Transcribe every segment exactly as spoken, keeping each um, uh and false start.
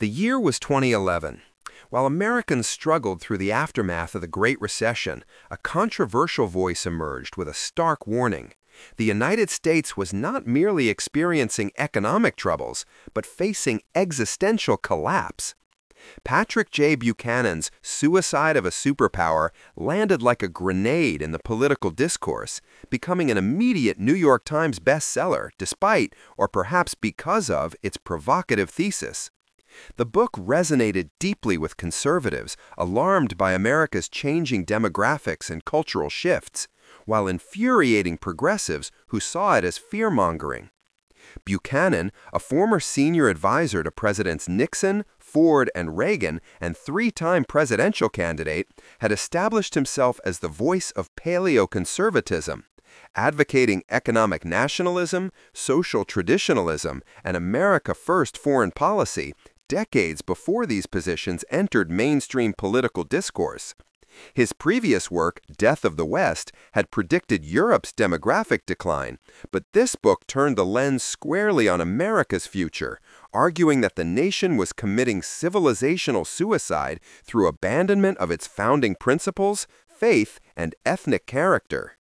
The year was twenty eleven. While Americans struggled through the aftermath of the Great Recession, a controversial voice emerged with a stark warning. The United States was not merely experiencing economic troubles, but facing existential collapse. Patrick J. Buchanan's Suicide of a Superpower landed like a grenade in the political discourse, becoming an immediate New York Times bestseller despite, or perhaps because of, its provocative thesis. The book resonated deeply with conservatives, alarmed by America's changing demographics and cultural shifts, while infuriating progressives who saw it as fear-mongering. Buchanan, a former senior advisor to Presidents Nixon, Ford, and Reagan, and three-time presidential candidate, had established himself as the voice of paleoconservatism, advocating economic nationalism, social traditionalism, and America-first foreign policy decades before these positions entered mainstream political discourse. His previous work, Death of the West, had predicted Europe's demographic decline, but this book turned the lens squarely on America's future, arguing that the nation was committing civilizational suicide through abandonment of its founding principles, faith, and ethnic character.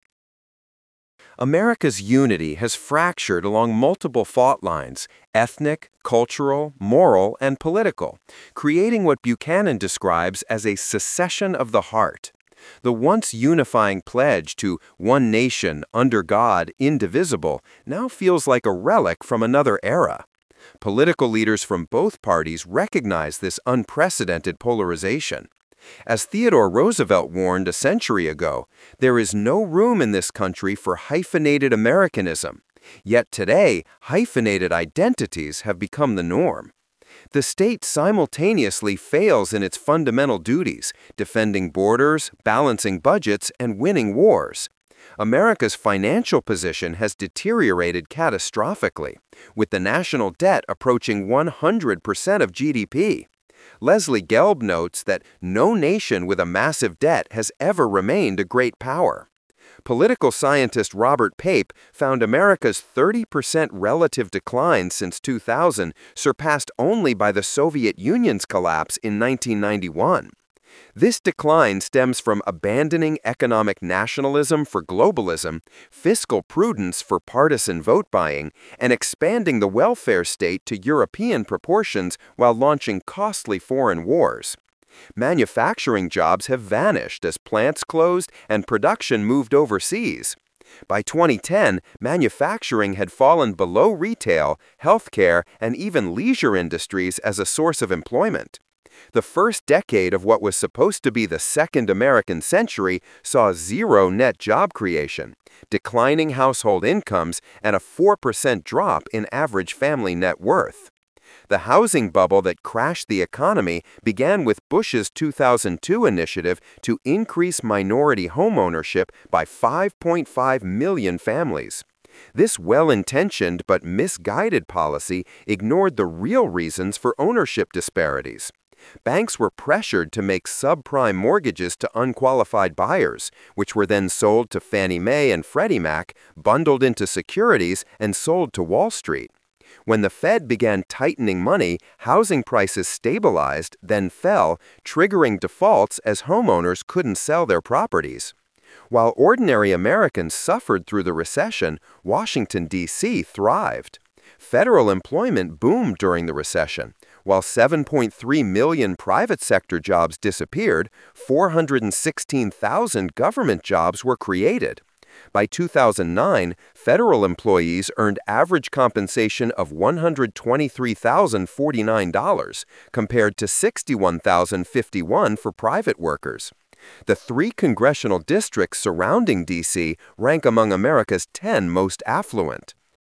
America's unity has fractured along multiple fault lines, ethnic, cultural, moral, and political, creating what Buchanan describes as a secession of the heart. The once unifying pledge to one nation, under God, indivisible, now feels like a relic from another era. Political leaders from both parties recognize this unprecedented polarization. As Theodore Roosevelt warned a century ago, there is no room in this country for hyphenated Americanism. Yet today, hyphenated identities have become the norm. The state simultaneously fails in its fundamental duties, defending borders, balancing budgets, and winning wars. America's financial position has deteriorated catastrophically, with the national debt approaching one hundred percent of G D P. Leslie Gelb notes that no nation with a massive debt has ever remained a great power. Political scientist Robert Pape found America's thirty percent relative decline since two thousand surpassed only by the Soviet Union's collapse in nineteen ninety-one. This decline stems from abandoning economic nationalism for globalism, fiscal prudence for partisan vote buying, and expanding the welfare state to European proportions while launching costly foreign wars. Manufacturing jobs have vanished as plants closed and production moved overseas. By twenty ten, manufacturing had fallen below retail, healthcare, and even leisure industries as a source of employment. The first decade of what was supposed to be the second American century saw zero net job creation, declining household incomes, and a four percent drop in average family net worth. The housing bubble that crashed the economy began with Bush's two thousand two initiative to increase minority homeownership by five point five million families. This well-intentioned but misguided policy ignored the real reasons for ownership disparities. Banks were pressured to make subprime mortgages to unqualified buyers, which were then sold to Fannie Mae and Freddie Mac, bundled into securities, and sold to Wall Street. When the Fed began tightening money, housing prices stabilized, then fell, triggering defaults as homeowners couldn't sell their properties. While ordinary Americans suffered through the recession, Washington, D C thrived. Federal employment boomed during the recession. While seven point three million private sector jobs disappeared, four hundred sixteen thousand government jobs were created. By two thousand nine, federal employees earned average compensation of one hundred twenty-three thousand forty-nine dollars, compared to sixty-one thousand fifty-one dollars for private workers. The three congressional districts surrounding D C rank among America's ten most affluent.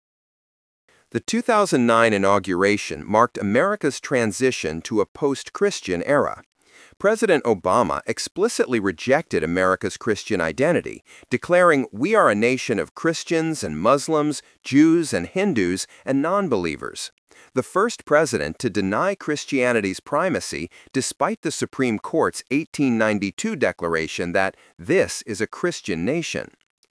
The two thousand nine inauguration marked America's transition to a post-Christian era. President Obama explicitly rejected America's Christian identity, declaring, "We are a nation of Christians and Muslims, Jews and Hindus, and non-believers." The first president to deny Christianity's primacy despite the Supreme Court's eighteen ninety-two declaration that this is a Christian nation.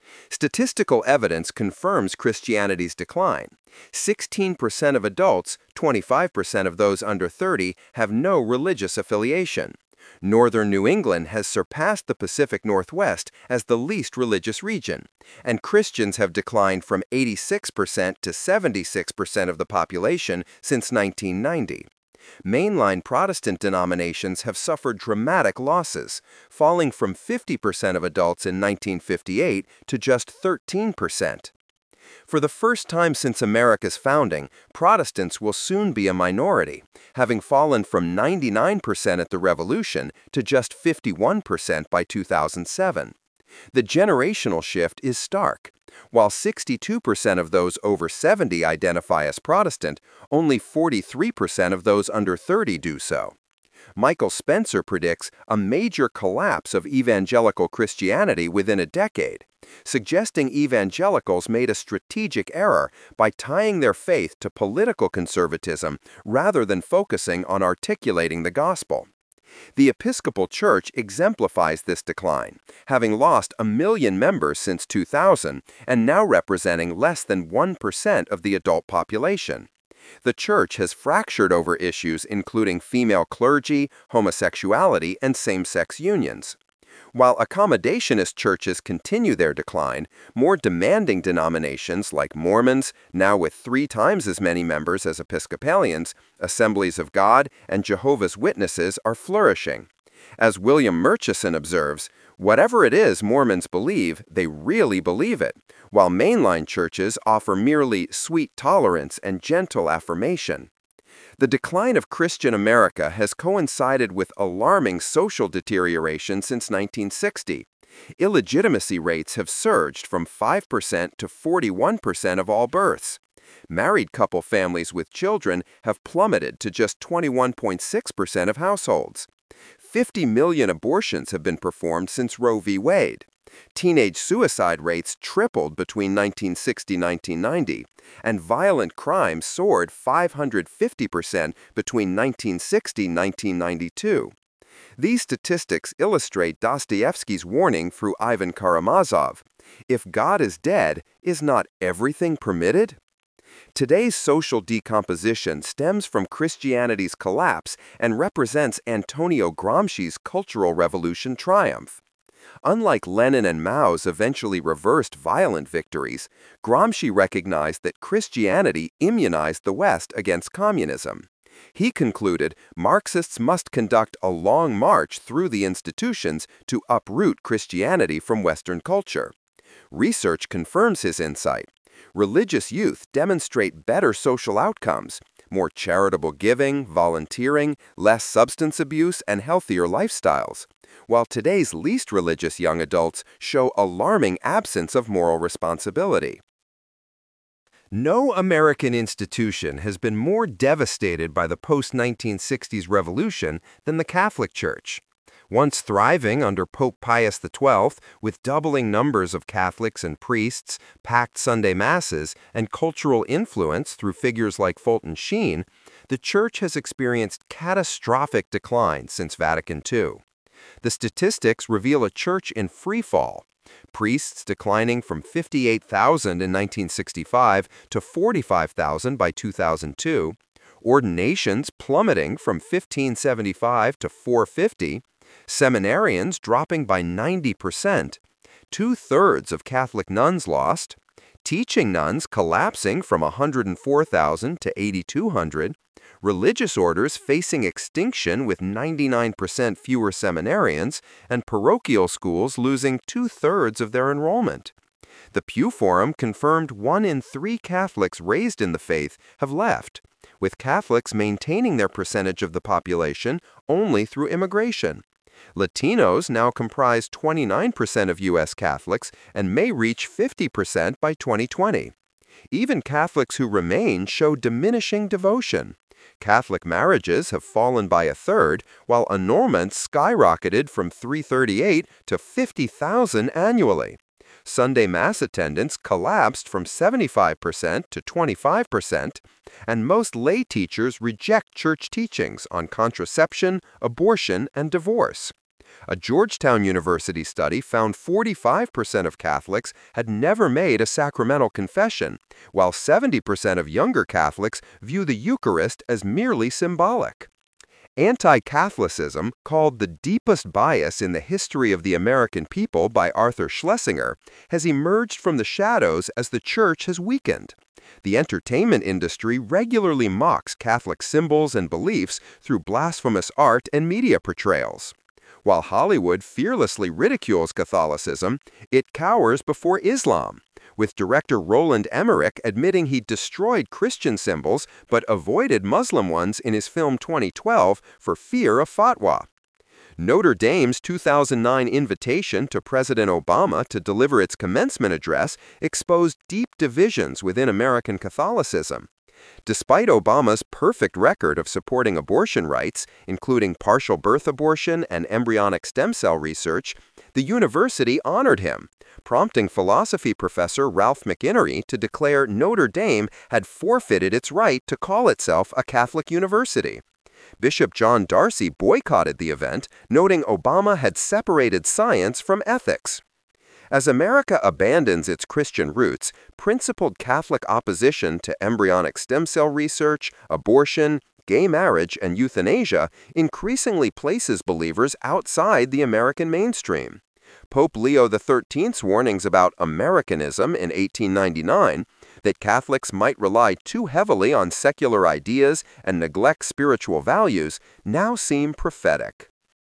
Statistical evidence confirms Christianity's decline. sixteen percent of adults, twenty-five percent of those under thirty, have no religious affiliation. Northern New England has surpassed the Pacific Northwest as the least religious region, and Christians have declined from eighty-six percent to seventy-six percent of the population since nineteen ninety. Mainline Protestant denominations have suffered dramatic losses, falling from fifty percent of adults in nineteen fifty-eight to just thirteen percent. For the first time since America's founding, Protestants will soon be a minority, having fallen from ninety-nine percent at the Revolution to just fifty-one percent by two thousand seven. The generational shift is stark. While sixty-two percent of those over seventy identify as Protestant, only forty-three percent of those under thirty do so. Michael Spencer predicts a major collapse of evangelical Christianity within a decade, suggesting evangelicals made a strategic error by tying their faith to political conservatism rather than focusing on articulating the gospel. The Episcopal Church exemplifies this decline, having lost a million members since two thousand and now representing less than one percent of the adult population. The Church has fractured over issues including female clergy, homosexuality, and same-sex unions. While accommodationist churches continue their decline, more demanding denominations like Mormons, now with three times as many members as Episcopalians, Assemblies of God, and Jehovah's Witnesses are flourishing. As William Murchison observes, whatever it is Mormons believe, they really believe it, while mainline churches offer merely sweet tolerance and gentle affirmation. The decline of Christian America has coincided with alarming social deterioration since nineteen sixty. Illegitimacy rates have surged from five percent to forty-one percent of all births. Married couple families with children have plummeted to just twenty-one point six percent of households. fifty million abortions have been performed since Roe v. Wade. Teenage suicide rates tripled between nineteen sixty and nineteen ninety, and violent crime soared five hundred fifty percent between nineteen sixty and nineteen ninety-two. These statistics illustrate Dostoevsky's warning through Ivan Karamazov: if God is dead, is not everything permitted? Today's social decomposition stems from Christianity's collapse and represents Antonio Gramsci's Cultural Revolution triumph. Unlike Lenin and Mao's eventually reversed violent victories, Gramsci recognized that Christianity immunized the West against communism. He concluded Marxists must conduct a long march through the institutions to uproot Christianity from Western culture. Research confirms his insight. Religious youth demonstrate better social outcomes, more charitable giving, volunteering, less substance abuse, and healthier lifestyles, while today's least religious young adults show alarming absence of moral responsibility. No American institution has been more devastated by the post nineteen sixties revolution than the Catholic Church. Once thriving under Pope Pius the twelfth, with doubling numbers of Catholics and priests, packed Sunday masses, and cultural influence through figures like Fulton Sheen, the Church has experienced catastrophic decline since Vatican two. The statistics reveal a church in free fall. Priests declining from fifty-eight thousand in nineteen sixty-five to forty-five thousand by two thousand two, ordinations plummeting from fifteen seventy-five to four fifty, seminarians dropping by ninety percent, two-thirds of Catholic nuns lost, teaching nuns collapsing from one hundred four thousand to eighty-two hundred, religious orders facing extinction with ninety-nine percent fewer seminarians, and parochial schools losing two-thirds of their enrollment. The Pew Forum confirmed one in three Catholics raised in the faith have left, with Catholics maintaining their percentage of the population only through immigration. Latinos now comprise twenty-nine percent of U S Catholics and may reach fifty percent by twenty twenty. Even Catholics who remain show diminishing devotion. Catholic marriages have fallen by a third, while annulments skyrocketed from three hundred thirty-eight to fifty thousand annually. Sunday Mass attendance collapsed from seventy-five percent to twenty-five percent, and most lay teachers reject church teachings on contraception, abortion, and divorce. A Georgetown University study found forty-five percent of Catholics had never made a sacramental confession, while seventy percent of younger Catholics view the Eucharist as merely symbolic. Anti-Catholicism, called the deepest bias in the history of the American people by Arthur Schlesinger, has emerged from the shadows as the Church has weakened. The entertainment industry regularly mocks Catholic symbols and beliefs through blasphemous art and media portrayals. While Hollywood fearlessly ridicules Catholicism, it cowers before Islam, with director Roland Emmerich admitting he destroyed Christian symbols but avoided Muslim ones in his film twenty twelve for fear of fatwa. Notre Dame's two thousand nine invitation to President Obama to deliver its commencement address exposed deep divisions within American Catholicism. Despite Obama's perfect record of supporting abortion rights, including partial birth abortion and embryonic stem cell research, the university honored him, prompting philosophy professor Ralph McInerny to declare Notre Dame had forfeited its right to call itself a Catholic university. Bishop John Darcy boycotted the event, noting Obama had separated science from ethics. As America abandons its Christian roots, principled Catholic opposition to embryonic stem cell research, abortion, gay marriage, and euthanasia increasingly places believers outside the American mainstream. Pope Leo the thirteenth's warnings about Americanism in eighteen ninety-nine, that Catholics might rely too heavily on secular ideas and neglect spiritual values, now seem prophetic.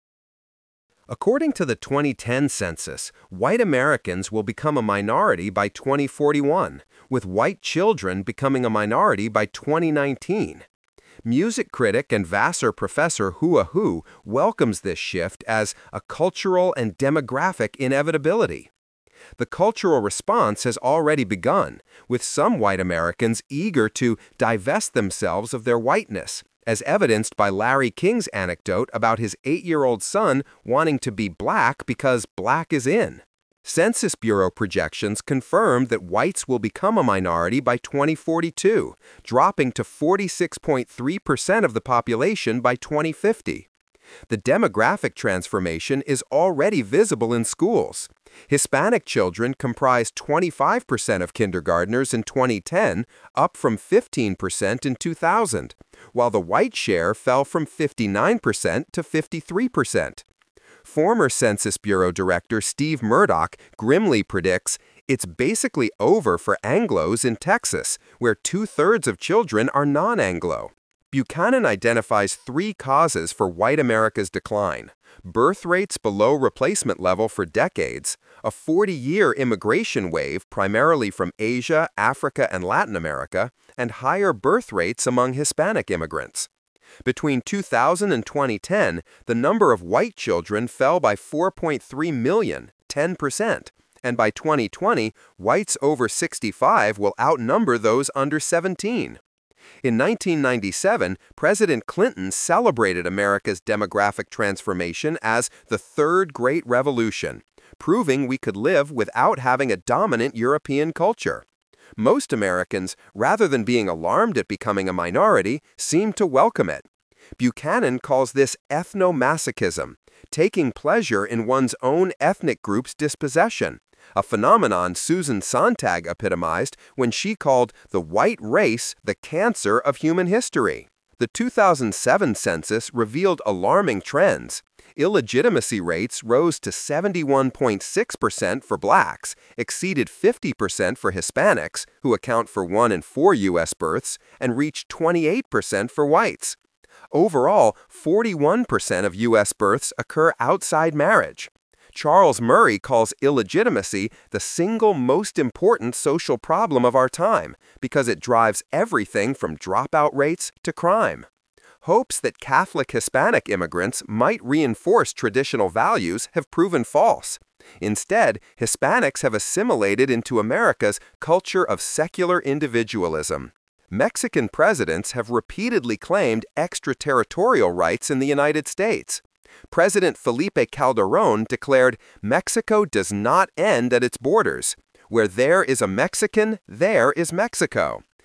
According to the twenty ten census, white Americans will become a minority by twenty forty-one, with white children becoming a minority by twenty nineteen. Music critic and Vassar professor Hua Hu welcomes this shift as a cultural and demographic inevitability. The cultural response has already begun, with some white Americans eager to divest themselves of their whiteness, as evidenced by Larry King's anecdote about his eight-year-old son wanting to be black because black is in. Census Bureau projections confirm that whites will become a minority by twenty forty-two, dropping to forty-six point three percent of the population by twenty fifty. The demographic transformation is already visible in schools. Hispanic children comprise twenty-five percent of kindergartners in twenty ten, up from fifteen percent in two thousand, while the white share fell from fifty-nine percent to fifty-three percent. Former Census Bureau Director Steve Murdoch grimly predicts it's basically over for Anglos in Texas, where two-thirds of children are non-Anglo. Buchanan identifies three causes for white America's decline: birth rates below replacement level for decades, a forty-year immigration wave primarily from Asia, Africa, and Latin America, and higher birth rates among Hispanic immigrants. Between two thousand and twenty ten, the number of white children fell by four point three million, ten percent, and by twenty twenty, whites over sixty-five will outnumber those under seventeen. In nineteen ninety-seven, President Clinton celebrated America's demographic transformation as the Third Great Revolution, proving we could live without having a dominant European culture. Most Americans, rather than being alarmed at becoming a minority, seem to welcome it. Buchanan calls this ethnomasochism, taking pleasure in one's own ethnic group's dispossession, a phenomenon Susan Sontag epitomized when she called the white race the cancer of human history. The two thousand seven census revealed alarming trends. Illegitimacy rates rose to seventy-one point six percent for blacks, exceeded fifty percent for Hispanics, who account for one in four U S births, and reached twenty-eight percent for whites. Overall, forty-one percent of U S births occur outside marriage. Charles Murray calls illegitimacy the single most important social problem of our time because it drives everything from dropout rates to crime. Hopes that Catholic Hispanic immigrants might reinforce traditional values have proven false. Instead, Hispanics have assimilated into America's culture of secular individualism. Mexican presidents have repeatedly claimed extraterritorial rights in the United States. President Felipe Calderón declared, "Mexico does not end at its borders. Where there is a Mexican, there is Mexico."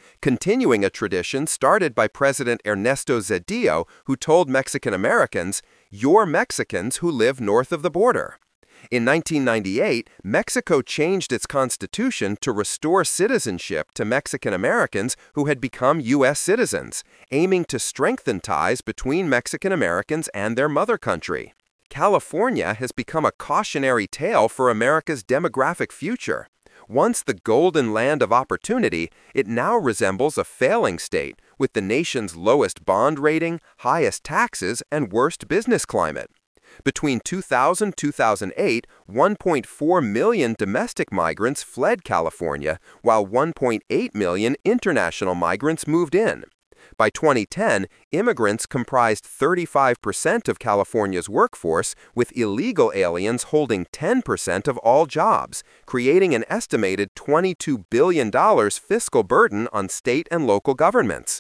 continuing a tradition started by President Ernesto Zedillo, who told Mexican Americans, "You're Mexicans who live north of the border." In nineteen ninety-eight, Mexico changed its constitution to restore citizenship to Mexican Americans who had become U S citizens, aiming to strengthen ties between Mexican Americans and their mother country. California has become a cautionary tale for America's demographic future. Once the golden land of opportunity, it now resembles a failing state, with the nation's lowest bond rating, highest taxes, and worst business climate. Between two thousand and two thousand eight, one point four million domestic migrants fled California, while one point eight million international migrants moved in. By twenty ten, immigrants comprised thirty-five percent of California's workforce, with illegal aliens holding ten percent of all jobs, creating an estimated twenty-two billion dollars fiscal burden on state and local governments.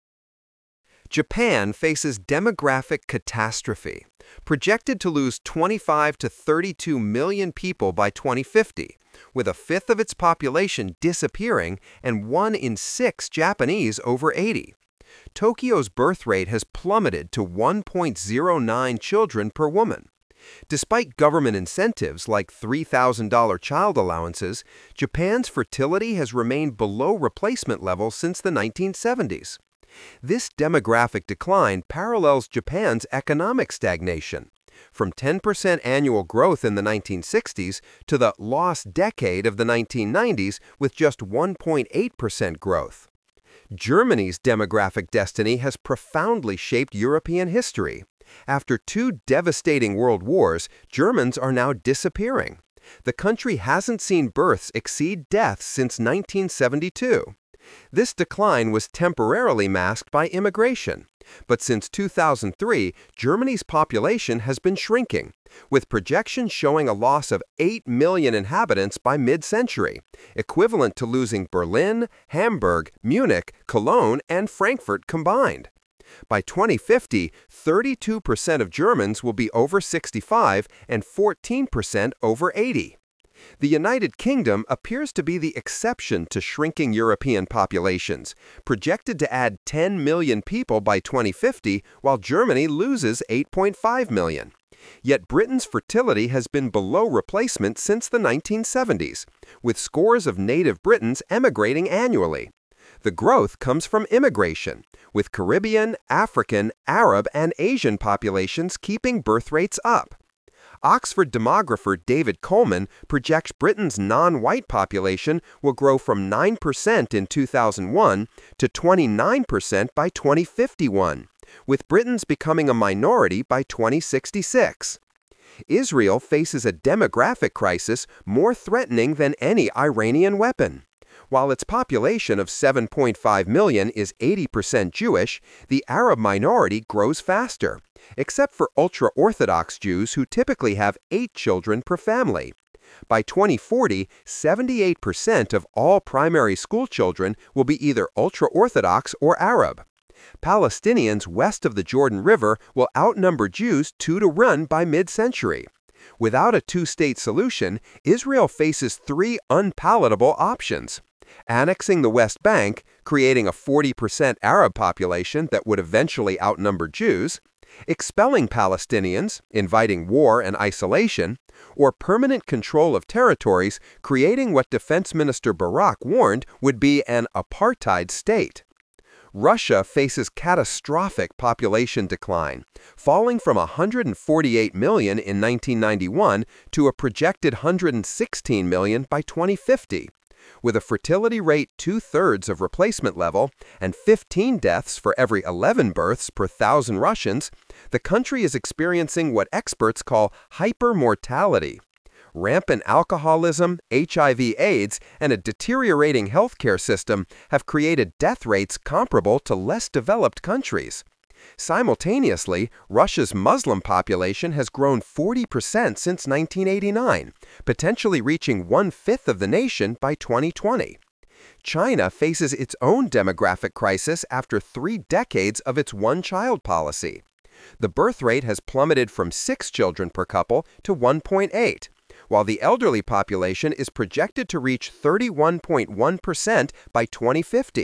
Japan faces demographic catastrophe, projected to lose twenty-five to thirty-two million people by twenty fifty, with a fifth of its population disappearing and one in six Japanese over eighty. Tokyo's birth rate has plummeted to one point zero nine children per woman. Despite government incentives like three thousand dollar child allowances, Japan's fertility has remained below replacement levels since the nineteen seventies. This demographic decline parallels Japan's economic stagnation, from ten percent annual growth in the nineteen sixties to the lost decade of the nineteen nineties with just one point eight percent growth. Germany's demographic destiny has profoundly shaped European history. After two devastating world wars, Germans are now disappearing. The country hasn't seen births exceed deaths since nineteen seventy-two. This decline was temporarily masked by immigration. But since two thousand three, Germany's population has been shrinking, with projections showing a loss of eight million inhabitants by mid-century, equivalent to losing Berlin, Hamburg, Munich, Cologne, and Frankfurt combined. By twenty fifty, thirty-two percent of Germans will be over sixty-five and fourteen percent over eighty. The United Kingdom appears to be the exception to shrinking European populations, projected to add ten million people by twenty fifty, while Germany loses eight point five million. Yet Britain's fertility has been below replacement since the nineteen seventies, with scores of native Britons emigrating annually. The growth comes from immigration, with Caribbean, African, Arab, and Asian populations keeping birth rates up. Oxford demographer David Coleman projects Britain's non-white population will grow from nine percent in two thousand one to twenty-nine percent by twenty fifty-one, with Britons becoming a minority by twenty sixty-six. Israel faces a demographic crisis more threatening than any Iranian weapon. While its population of seven point five million is eighty percent Jewish, the Arab minority grows faster, except for ultra-Orthodox Jews who typically have eight children per family. By twenty forty, seventy-eight percent of all primary school children will be either ultra-Orthodox or Arab. Palestinians west of the Jordan River will outnumber Jews two to one by mid-century. Without a two-state solution, Israel faces three unpalatable options: annexing the West Bank, creating a forty percent Arab population that would eventually outnumber Jews; expelling Palestinians, inviting war and isolation; or permanent control of territories, creating what Defense Minister Barak warned would be an apartheid state. Russia faces catastrophic population decline, falling from one hundred forty-eight million in nineteen ninety-one to a projected one hundred sixteen million by twenty fifty. With a fertility rate two-thirds of replacement level and fifteen deaths for every eleven births per thousand Russians, the country is experiencing what experts call hypermortality. Rampant alcoholism, H I V AIDS, and a deteriorating healthcare system have created death rates comparable to less developed countries. Simultaneously, Russia's Muslim population has grown forty percent since nineteen eighty-nine, potentially reaching one-fifth of the nation by twenty twenty. China faces its own demographic crisis after three decades of its one-child policy. The birth rate has plummeted from six children per couple to one point eight, while the elderly population is projected to reach thirty-one point one percent by twenty fifty.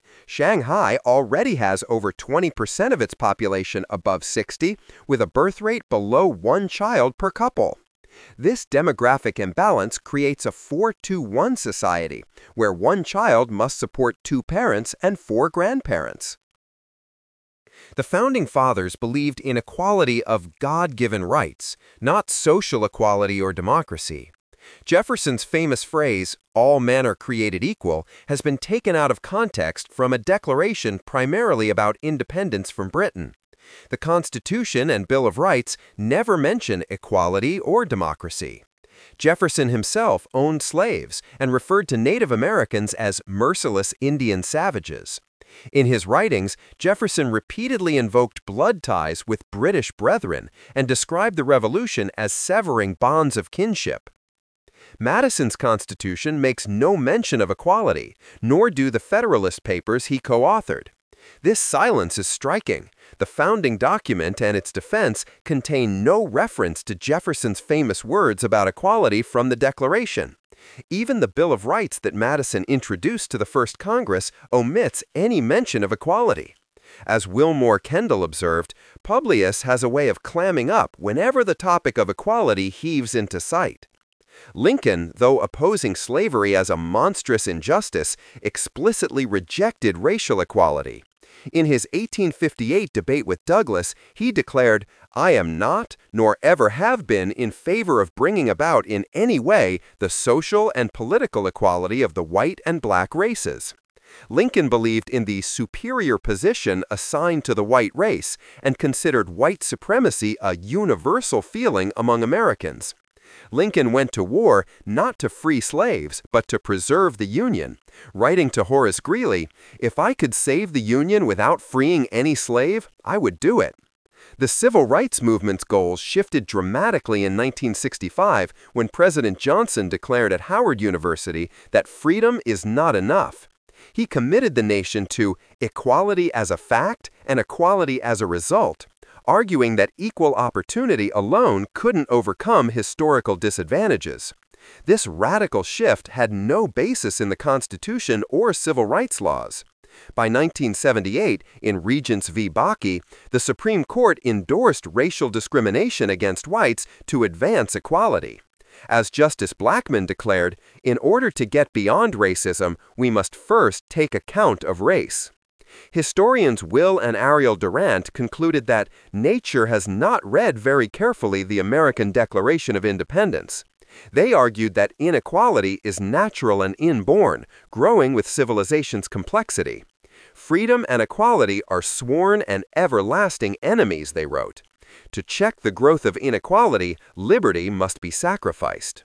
Shanghai already has over twenty percent of its population above sixty, with a birth rate below one child per couple. This demographic imbalance creates a four to one society, where one child must support two parents and four grandparents. The Founding Fathers believed in equality of God-given rights, not social equality or democracy. Jefferson's famous phrase, "all men are created equal," has been taken out of context from a declaration primarily about independence from Britain. The Constitution and Bill of Rights never mention equality or democracy. Jefferson himself owned slaves and referred to Native Americans as merciless Indian savages. In his writings, Jefferson repeatedly invoked blood ties with British brethren and described the Revolution as severing bonds of kinship. Madison's Constitution makes no mention of equality, nor do the Federalist Papers he co-authored. This silence is striking. The founding document and its defense contain no reference to Jefferson's famous words about equality from the Declaration. Even the Bill of Rights that Madison introduced to the First Congress omits any mention of equality. As Wilmore Kendall observed, Publius has a way of clamming up whenever the topic of equality heaves into sight. Lincoln, though opposing slavery as a monstrous injustice, explicitly rejected racial equality. In his eighteen fifty-eight debate with Douglas, he declared, "I am not, nor ever have been, in favor of bringing about in any way the social and political equality of the white and black races." Lincoln believed in the superior position assigned to the white race and considered white supremacy a universal feeling among Americans. Lincoln went to war not to free slaves, but to preserve the Union. Writing to Horace Greeley, "If I could save the Union without freeing any slave, I would do it." The civil rights movement's goals shifted dramatically in nineteen sixty-five when President Johnson declared at Howard University that freedom is not enough. He committed the nation to equality as a fact and equality as a result, arguing that equal opportunity alone couldn't overcome historical disadvantages. This radical shift had no basis in the Constitution or civil rights laws. By nineteen seventy-eight, in Regents v. Bakke, the Supreme Court endorsed racial discrimination against whites to advance equality. As Justice Blackmun declared, "In order to get beyond racism, we must first take account of race." Historians Will and Ariel Durant concluded that nature has not read very carefully the American Declaration of Independence. They argued that inequality is natural and inborn, growing with civilization's complexity. Freedom and equality are sworn and everlasting enemies, they wrote. To check the growth of inequality, liberty must be sacrificed.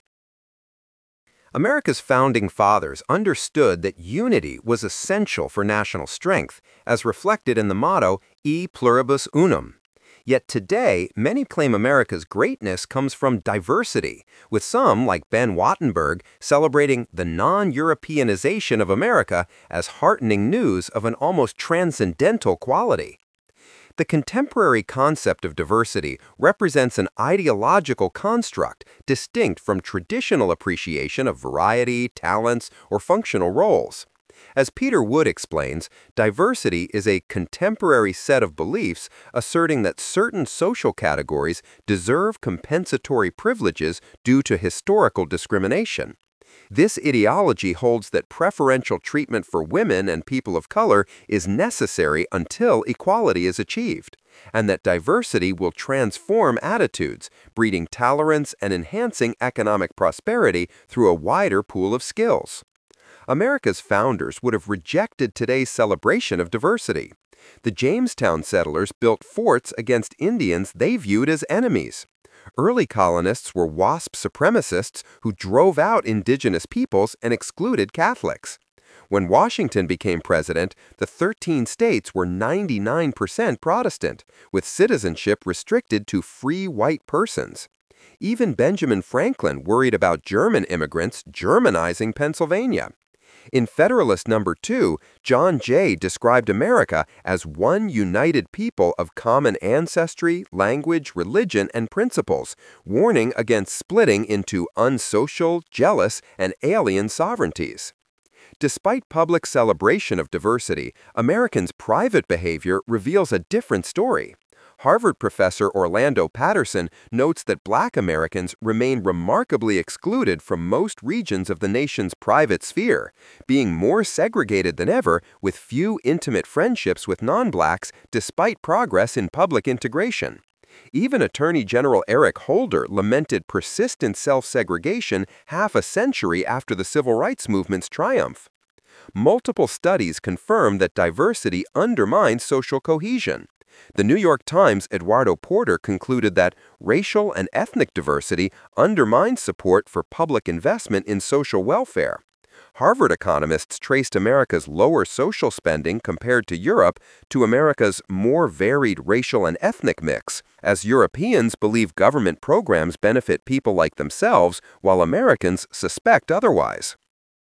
America's founding fathers understood that unity was essential for national strength, as reflected in the motto, E pluribus unum. Yet today, many claim America's greatness comes from diversity, with some, like Ben Wattenberg, celebrating the non-Europeanization of America as heartening news of an almost transcendental quality. The contemporary concept of diversity represents an ideological construct distinct from traditional appreciation of variety, talents, or functional roles. As Peter Wood explains, diversity is a contemporary set of beliefs asserting that certain social categories deserve compensatory privileges due to historical discrimination. This ideology holds that preferential treatment for women and people of color is necessary until equality is achieved, and that diversity will transform attitudes, breeding tolerance and enhancing economic prosperity through a wider pool of skills. America's founders would have rejected today's celebration of diversity. The Jamestown settlers built forts against Indians they viewed as enemies. Early colonists were WASP supremacists who drove out indigenous peoples and excluded Catholics. When Washington became president, the thirteen states were ninety-nine percent Protestant, with citizenship restricted to free white persons. Even Benjamin Franklin worried about German immigrants Germanizing Pennsylvania. In Federalist Number two, John Jay described America as one united people of common ancestry, language, religion, and principles, warning against splitting into unsocial, jealous, and alien sovereignties. Despite public celebration of diversity, Americans' private behavior reveals a different story. Harvard professor Orlando Patterson notes that Black Americans remain remarkably excluded from most regions of the nation's private sphere, being more segregated than ever with few intimate friendships with non-Blacks despite progress in public integration. Even Attorney General Eric Holder lamented persistent self-segregation half a century after the Civil Rights Movement's triumph. Multiple studies confirm that diversity undermines social cohesion. The New York Times' Eduardo Porter concluded that racial and ethnic diversity undermines support for public investment in social welfare. Harvard economists traced America's lower social spending compared to Europe to America's more varied racial and ethnic mix, as Europeans believe government programs benefit people like themselves, while Americans suspect otherwise.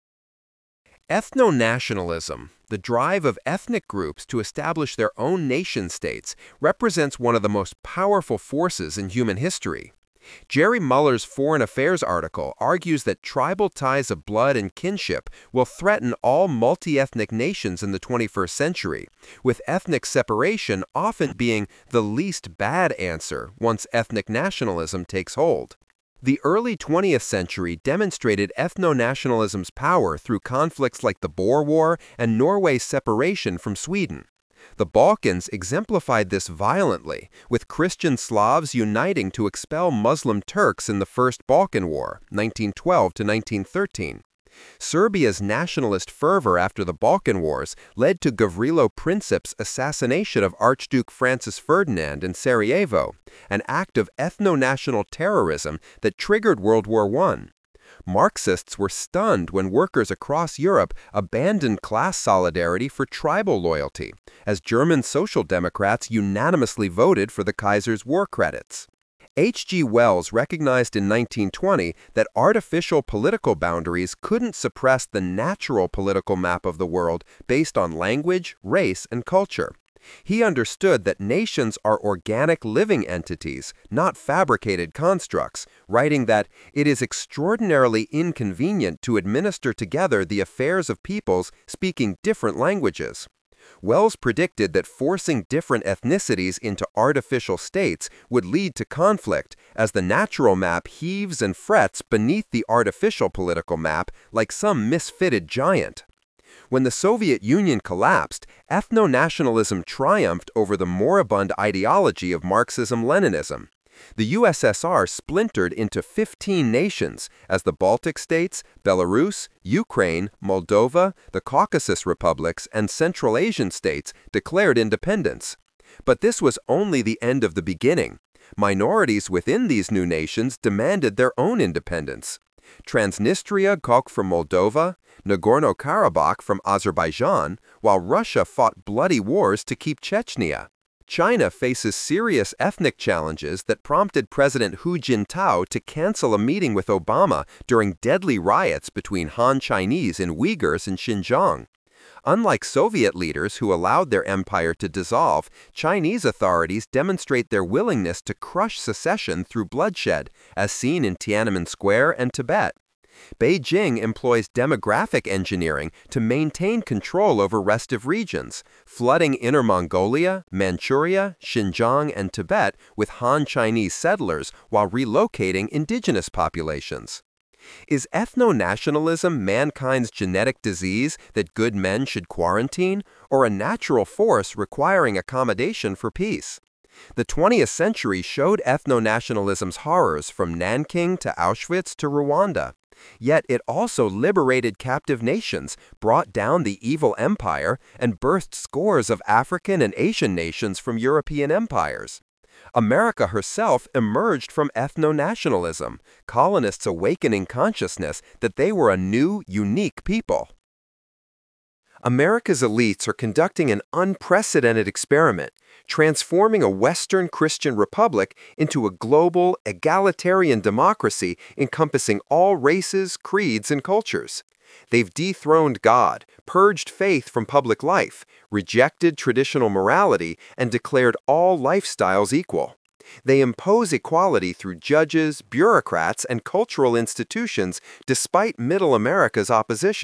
Ethno-nationalism, the drive of ethnic groups to establish their own nation-states, represents one of the most powerful forces in human history. Jerry Muller's Foreign Affairs article argues that tribal ties of blood and kinship will threaten all multi-ethnic nations in the twenty-first century, with ethnic separation often being the least bad answer once ethnic nationalism takes hold. The early twentieth century demonstrated ethno-nationalism's power through conflicts like the Boer War and Norway's separation from Sweden. The Balkans exemplified this violently, with Christian Slavs uniting to expel Muslim Turks in the First Balkan War, nineteen twelve to nineteen thirteen. Serbia's nationalist fervor after the Balkan Wars led to Gavrilo Princip's assassination of Archduke Francis Ferdinand in Sarajevo, an act of ethno-national terrorism that triggered World War One. Marxists were stunned when workers across Europe abandoned class solidarity for tribal loyalty, as German Social Democrats unanimously voted for the Kaiser's war credits. H G Wells recognized in nineteen twenty that artificial political boundaries couldn't suppress the natural political map of the world based on language, race, and culture. He understood that nations are organic living entities, not fabricated constructs, writing that it is extraordinarily inconvenient to administer together the affairs of peoples speaking different languages. Wells predicted that forcing different ethnicities into artificial states would lead to conflict, as the natural map heaves and frets beneath the artificial political map like some misfitted giant. When the Soviet Union collapsed, ethno-nationalism triumphed over the moribund ideology of Marxism-Leninism. The U S S R splintered into fifteen nations as the Baltic states, Belarus, Ukraine, Moldova, the Caucasus republics, and Central Asian states declared independence. But this was only the end of the beginning. Minorities within these new nations demanded their own independence. Transnistria broke from Moldova, Nagorno-Karabakh from Azerbaijan, while Russia fought bloody wars to keep Chechnya. China faces serious ethnic challenges that prompted President Hu Jintao to cancel a meeting with Obama during deadly riots between Han Chinese and Uyghurs in Xinjiang. Unlike Soviet leaders who allowed their empire to dissolve, Chinese authorities demonstrate their willingness to crush secession through bloodshed, as seen in Tiananmen Square and Tibet. Beijing employs demographic engineering to maintain control over restive regions, flooding Inner Mongolia, Manchuria, Xinjiang, and Tibet with Han Chinese settlers while relocating indigenous populations. Is ethno-nationalism mankind's genetic disease that good men should quarantine, or a natural force requiring accommodation for peace? The twentieth century showed ethno-nationalism's horrors from Nanking to Auschwitz to Rwanda. Yet it also liberated captive nations, brought down the evil empire, and birthed scores of African and Asian nations from European empires. America herself emerged from ethno-nationalism, colonists awakening consciousness that they were a new, unique people. America's elites are conducting an unprecedented experiment, transforming a Western Christian republic into a global, egalitarian democracy encompassing all races, creeds, and cultures. They've dethroned God, purged faith from public life, rejected traditional morality, and declared all lifestyles equal. They impose equality through judges, bureaucrats, and cultural institutions despite Middle America's opposition.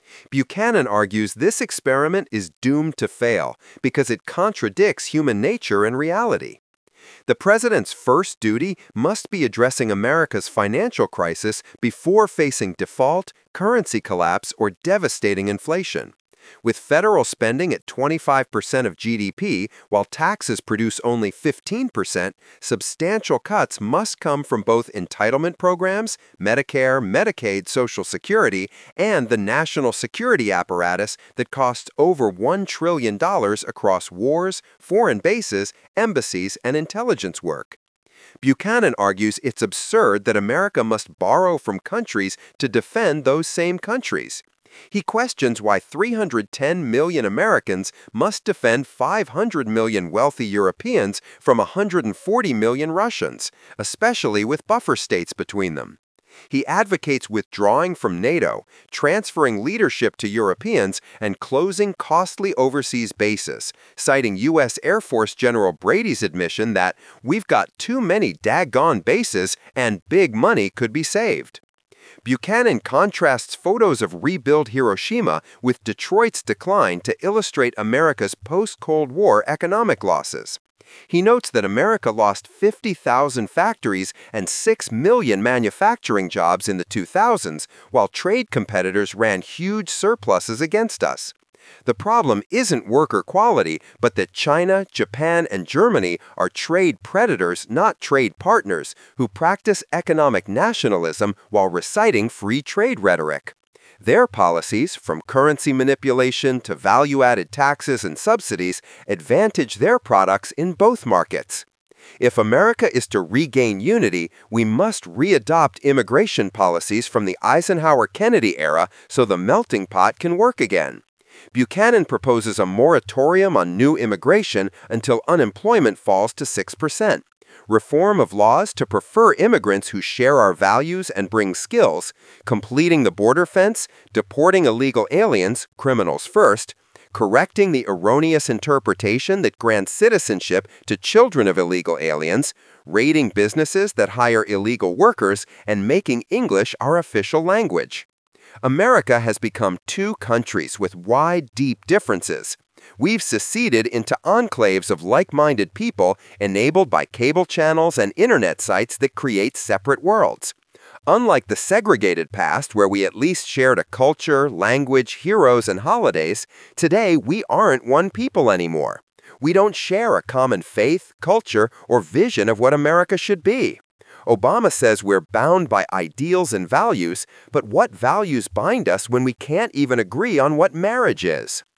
Buchanan argues this experiment is doomed to fail because it contradicts human nature and reality. The president's first duty must be addressing America's financial crisis before facing default, currency collapse, or devastating inflation. With federal spending at twenty-five percent of G D P, while taxes produce only fifteen percent, substantial cuts must come from both entitlement programs, Medicare, Medicaid, Social Security, and the national security apparatus that costs over one trillion dollars across wars, foreign bases, embassies, and intelligence work. Buchanan argues it's absurd that America must borrow from countries to defend those same countries. He questions why three hundred ten million Americans must defend five hundred million wealthy Europeans from one hundred forty million Russians, especially with buffer states between them. He advocates withdrawing from NATO, transferring leadership to Europeans, and closing costly overseas bases, citing U S Air Force General Brady's admission that we've got too many daggone bases and big money could be saved. Buchanan contrasts photos of rebuilt Hiroshima with Detroit's decline to illustrate America's post-Cold War economic losses. He notes that America lost fifty thousand factories and six million manufacturing jobs in the two thousands, while trade competitors ran huge surpluses against us. The problem isn't worker quality, but that China, Japan, and Germany are trade predators, not trade partners, who practice economic nationalism while reciting free trade rhetoric. Their policies, from currency manipulation to value-added taxes and subsidies, advantage their products in both markets. If America is to regain unity, we must readopt immigration policies from the Eisenhower-Kennedy era so the melting pot can work again. Buchanan proposes a moratorium on new immigration until unemployment falls to six percent, reform of laws to prefer immigrants who share our values and bring skills, completing the border fence, deporting illegal aliens, criminals first, correcting the erroneous interpretation that grants citizenship to children of illegal aliens, raiding businesses that hire illegal workers, and making English our official language. America has become two countries with wide, deep differences. We've seceded into enclaves of like-minded people enabled by cable channels and internet sites that create separate worlds. Unlike the segregated past where we at least shared a culture, language, heroes, and holidays, today we aren't one people anymore. We don't share a common faith, culture, or vision of what America should be. Obama says we're bound by ideals and values, but what values bind us when we can't even agree on what marriage is?